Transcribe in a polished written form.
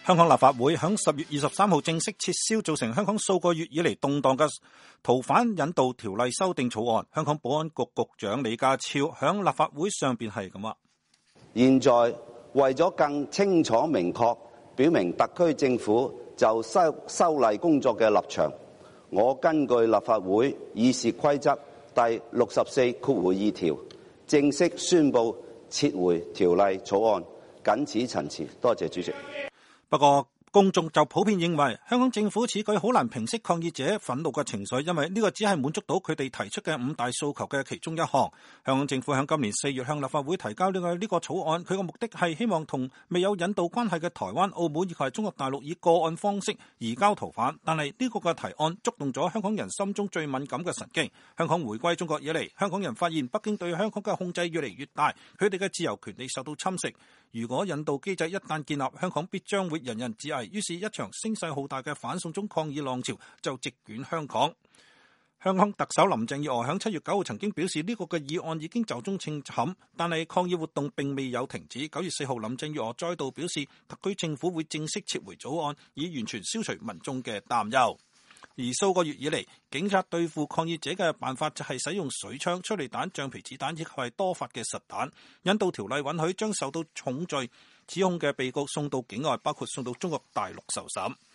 香港立法會響10月23號正式撤銷造成香港數個月以嚟動盪嘅逃犯引渡條例修訂草案。香港保安局局長李家超響立法會上邊係咁話： 現在為咗更清楚明確表明特區政府就修例工作嘅立場，我根據立法會議事規則第64(2) 條，正式宣布撤回條例草案。謹此陳辭，多謝主席。 不過公眾就普遍認為香港政府此舉好難平息抗議者憤怒嘅情緒，因為呢個只係滿足到佢哋提出嘅5大訴求嘅其中一項。香港政府喺今年4月向立法會提交呢個草案，佢嘅目的係希望同未有引渡關係嘅台灣、澳門以及中國大陸以個案方式移交逃犯，但係呢個嘅提案觸動咗香港人心中最敏感嘅神經。香港回歸中國以嚟，香港人發現北京對香港嘅控制越嚟越大，佢哋嘅自由權利受到侵蝕。如果引渡機制一旦建立，香港必將會人人自危，於是一場聲勢浩大嘅反送中抗議浪潮就席捲香港。香港特首林鄭月娥喺7月9號曾經表示呢個嘅議案已經壽終正寢，但係抗議活動並未有停止。9月4號林鄭月娥再度表示，特區政府會正式撤回草案，以完全消除民眾嘅擔憂。而數個月以嚟，警察對付抗議者嘅辦法就係使用水槍、催淚彈、橡皮子彈以及係多發嘅實彈。引渡條例允許將受到重罪指控嘅被告送到境外，包括送到中國大陸受審。